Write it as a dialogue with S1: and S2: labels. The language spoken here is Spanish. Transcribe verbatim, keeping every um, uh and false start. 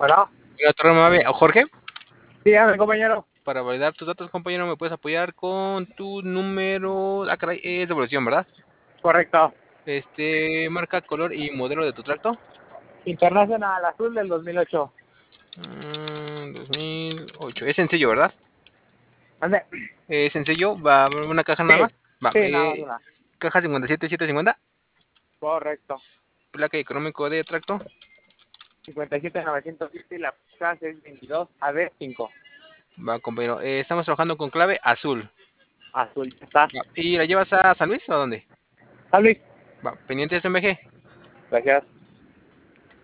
S1: Bueno,
S2: Hola, Torre Mave. Jorge,
S1: dígame, compañero.
S2: para validar tus datos, compañero, ¿me puedes apoyar con tu número? Ah, caray, es devolución, ¿verdad?
S1: Correcto.
S2: Este, marca, color y modelo de tu tracto.
S1: Internacional Azul del dos mil ocho.
S2: Mm, dos mil ocho. Es sencillo, ¿verdad?
S1: ¿Dónde?
S2: Es sencillo, va a haber una caja nada
S1: Sí,
S2: más. Va,
S1: sí, nada más
S2: eh,
S1: una.
S2: caja cincuenta y siete setecientos cincuenta,
S1: Correcto.
S2: placa y económico de tracto.
S1: cincuenta y siete novecientos siete, la placa seiscientos veintidós A D cinco.
S2: Va, compañero, eh, estamos trabajando con clave azul.
S1: Azul, ya está.
S2: Va, ¿y la llevas a San Luis o a dónde?
S1: San Luis.
S2: Va, pendiente de S M G.
S1: Gracias.